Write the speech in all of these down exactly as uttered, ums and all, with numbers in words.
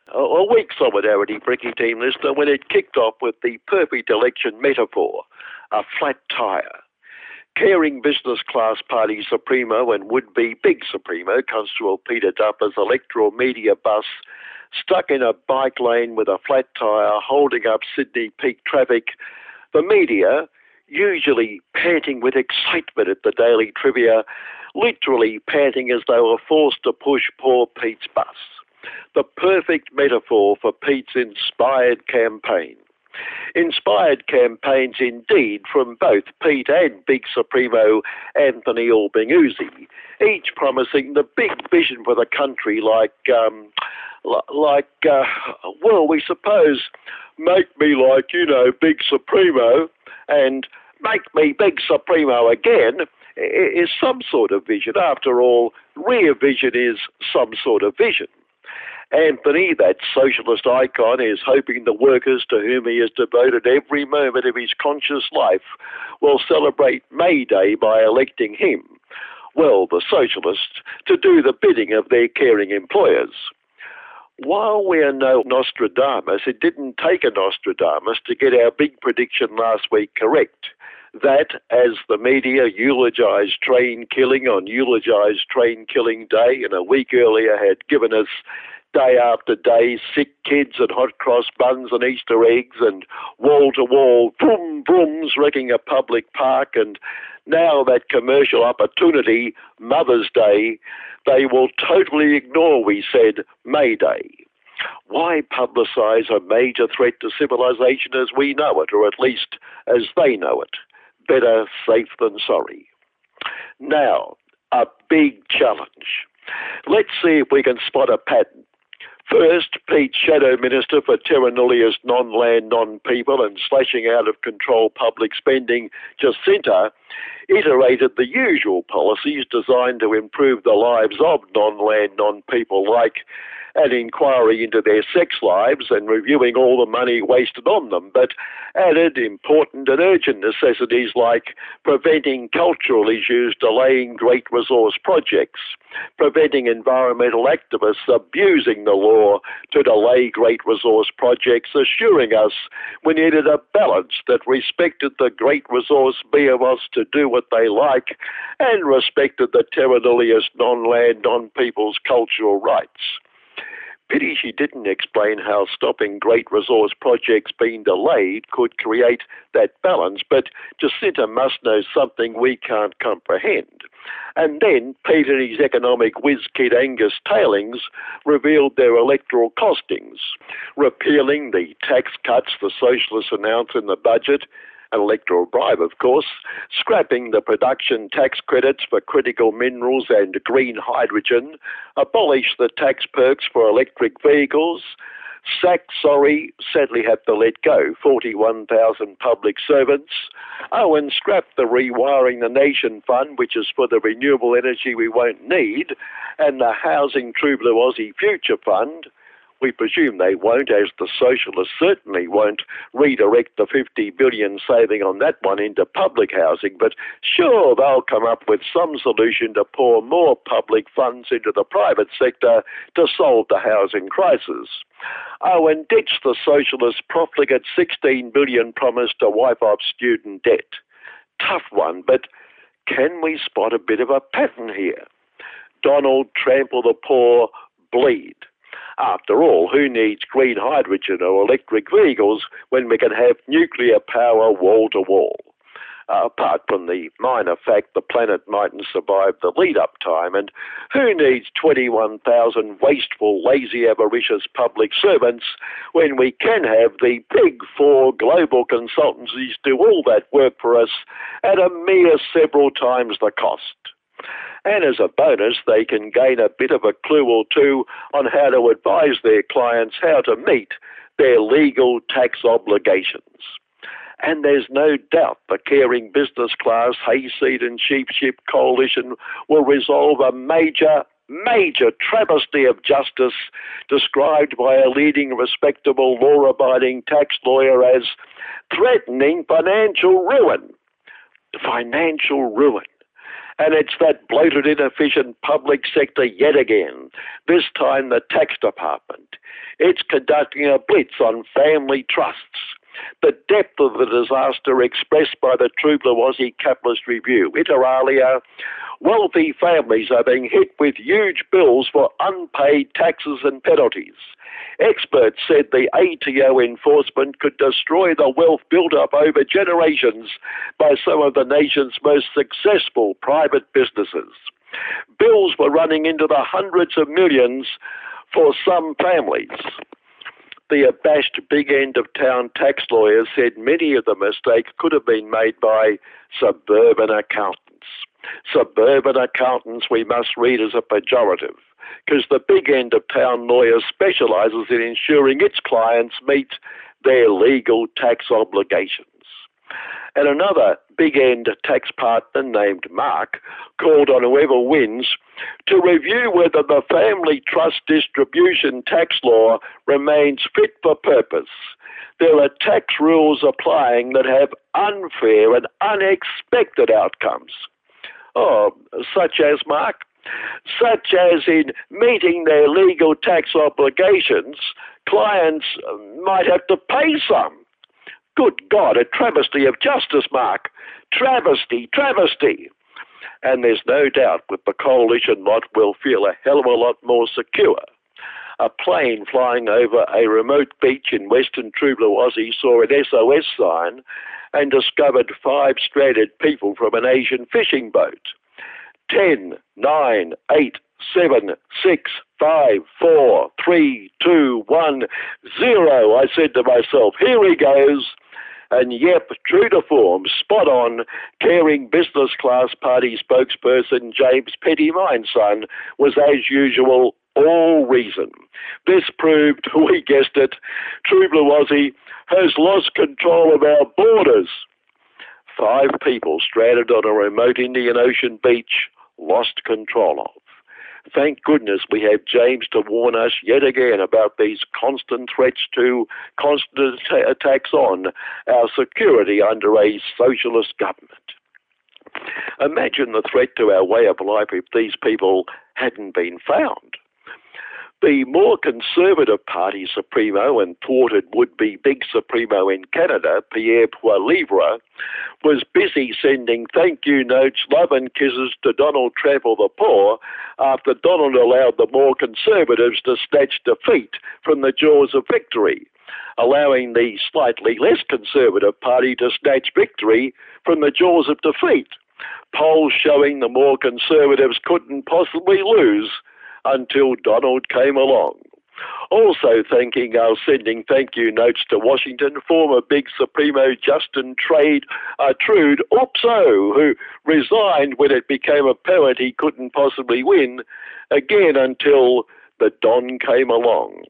A, a weak solidarity, Bricky team listener, when it kicked off with the perfect election metaphor, a flat tyre. Caring business class party supremo and would-be big supremo, Constable Peter Duffer's electoral media bus, stuck in a bike lane with a flat tyre, holding up Sydney peak traffic. The media, usually panting with excitement at the daily trivia, literally panting as they were forced to push poor Pete's bus. The perfect metaphor for Pete's inspired campaign. Inspired campaigns indeed from both Pete and big supremo Anthony Albanese, each promising the big vision for the country like, um, like, uh, well, we suppose, make me like, you know, big supremo and make me big supremo again is some sort of vision. After all, rear vision is some sort of vision. Anthony, that socialist icon, is hoping the workers to whom he has devoted every moment of his conscious life will celebrate May Day by electing him, well, the socialists, to do the bidding of their caring employers. While we are no Nostradamus, it didn't take a Nostradamus to get our big prediction last week correct. That, as the media eulogized train killing on eulogized train killing day and a week earlier had given us day after day sick kids and hot cross buns and Easter eggs and wall-to-wall vroom vrooms wrecking a public park, and now that commercial opportunity, Mother's Day, they will totally ignore, we said, May Day. Why publicise a major threat to civilization as we know it, or at least as they know it? Better safe than sorry. Now, a big challenge. Let's see if we can spot a pattern. First, Pete's Shadow Minister for Terra Nullius non-land, non-people and slashing out of control public spending, Jacinta, iterated the usual policies designed to improve the lives of non-land, non-people, like an inquiry into their sex lives and reviewing all the money wasted on them, but added important and urgent necessities like preventing cultural issues delaying great resource projects, preventing environmental activists abusing the law to delay great resource projects, assuring us we needed a balance that respected the great resource behemoths to do what they like and respected the terra nullius non-land, non-people's cultural rights. Pity she didn't explain how stopping great resource projects being delayed could create that balance, but Jacinta must know something we can't comprehend. And then Pete and his economic whiz-kid Angus Tailings revealed their electoral costings, repealing the tax cuts the socialists announced in the budget, an electoral bribe, of course, scrapping the production tax credits for critical minerals and green hydrogen, abolish the tax perks for electric vehicles, sack, sorry, sadly have to let go, forty-one thousand public servants, oh, and scrap the Rewiring the Nation Fund, which is for the renewable energy we won't need, and the Housing True Blue Aussie Future Fund. We presume they won't, as the socialists certainly won't redirect the fifty billion dollars saving on that one into public housing, but sure, they'll come up with some solution to pour more public funds into the private sector to solve the housing crisis. Oh, and ditch the socialist profligate sixteen billion dollars promise to wipe off student debt. Tough one, but can we spot a bit of a pattern here? Donald trample the poor, bleed. After all, who needs green hydrogen or electric vehicles when we can have nuclear power wall to wall? Uh, apart from the minor fact the planet mightn't survive the lead-up time, and who needs twenty-one thousand wasteful, lazy, avaricious public servants when we can have the big four global consultancies do all that work for us at a mere several times the cost? And as a bonus, they can gain a bit of a clue or two on how to advise their clients how to meet their legal tax obligations. And there's no doubt the caring business class hayseed and sheepship coalition will resolve a major, major travesty of justice described by a leading respectable law-abiding tax lawyer as threatening financial ruin. Financial ruin. And it's that bloated, inefficient public sector yet again, this time the tax department. It's conducting a blitz on family trusts. The depth of the disaster expressed by the True Blue Aussie Capitalist Review. Inter alia, wealthy families are being hit with huge bills for unpaid taxes and penalties. Experts said the A T O enforcement could destroy the wealth built up over generations by some of the nation's most successful private businesses. Bills were running into the hundreds of millions for some families. The abashed big end of town tax lawyers said many of the mistakes could have been made by suburban accountants. Suburban accountants we must read as a pejorative, because the big end of town lawyer specialises in ensuring its clients meet their legal tax obligations. And another big end tax partner named Mark called on whoever wins to review whether the family trust distribution tax law remains fit for purpose. There are tax rules applying that have unfair and unexpected outcomes. Oh, such as, Mark? Such as in meeting their legal tax obligations, clients might have to pay some. Good God, a travesty of justice, Mark. Travesty, travesty. And there's no doubt that the coalition lot will feel a hell of a lot more secure. A plane flying over a remote beach in Western True Blue Aussie saw an S O S sign and discovered five stranded people from an Asian fishing boat. Ten, nine, eight, seven, six, five, four, three, two, one, zero. I said to myself, here he goes. And yep, true to form, spot on, caring business class party spokesperson James Petty Mindson was, as usual, all reason. This proved, we guessed it, True Blue Aussie has lost control of our borders. Five people stranded on a remote Indian Ocean beach, lost control of. Thank goodness we have James to warn us yet again about these constant threats to, constant attacks on our security under a socialist government. Imagine the threat to our way of life if these people hadn't been found. The more conservative party Supremo and thwarted would-be big Supremo in Canada, Pierre Poilievre, was busy sending thank you notes, love and kisses to Donald Trample the Poor after Donald allowed the more conservatives to snatch defeat from the jaws of victory, allowing the slightly less conservative party to snatch victory from the jaws of defeat. Polls showing the more conservatives couldn't possibly lose until Donald came along. Also thanking our sending thank you notes to Washington, former big Supremo Justin Trade, uh, Trude Upso, who resigned when it became apparent he couldn't possibly win, again until the Don came along.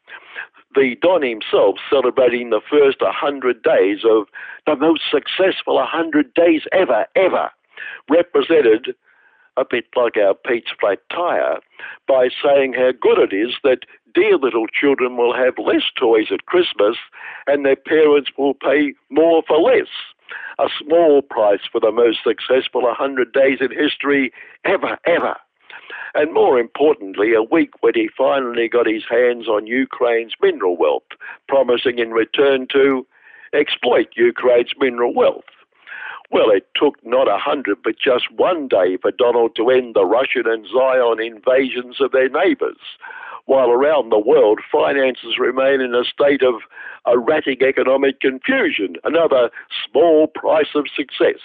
The Don himself celebrating the first one hundred days of the most successful one hundred days ever, ever, represented a bit like our Pete's flat tire, by saying how good it is that dear little children will have less toys at Christmas and their parents will pay more for less. A small price for the most successful one hundred days in history ever, ever. And more importantly, a week when he finally got his hands on Ukraine's mineral wealth, promising in return to exploit Ukraine's mineral wealth. Well, it took not a hundred, but just one day for Donald to end the Russian and Zion invasions of their neighbours, while around the world finances remain in a state of erratic economic confusion, another small price of success.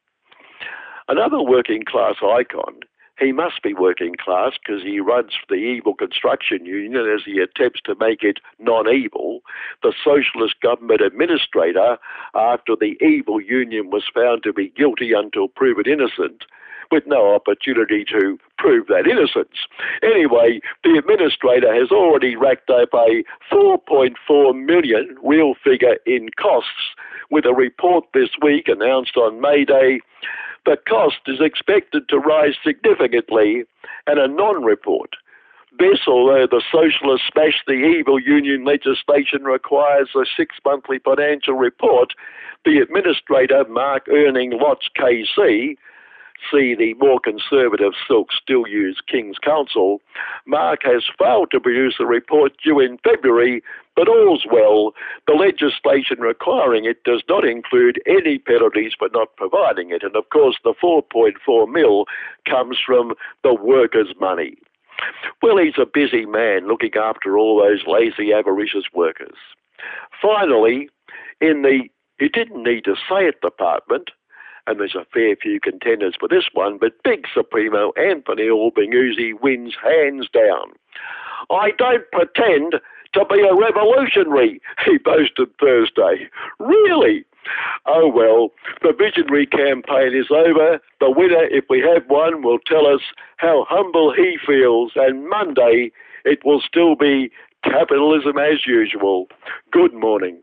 Another working class icon, he must be working class because he runs for the evil construction union as he attempts to make it non-evil, the socialist government administrator after the evil union was found to be guilty until proven innocent, with no opportunity to prove that innocence. Anyway, the administrator has already racked up a four point four million real figure in costs, with a report this week announced on May Day. The cost is expected to rise significantly, and a non-report. This, although the socialists smashed the evil union legislation, requires a six-monthly financial report, the administrator, Mark Earning Lots K C, see the more conservative Silk still use King's Counsel, Mark has failed to produce a report due in February, but all's well. The legislation requiring it does not include any penalties for not providing it. And of course, the four point four mil comes from the workers' money. Well, he's a busy man looking after all those lazy, avaricious workers. Finally, in the he didn't need to say it department, and there's a fair few contenders for this one, but big Supremo Anthony Albanese wins hands down. I don't pretend to be a revolutionary, he boasted Thursday. Really? Oh well, the visionary campaign is over. The winner, if we have one, will tell us how humble he feels, and Monday it will still be capitalism as usual. Good morning.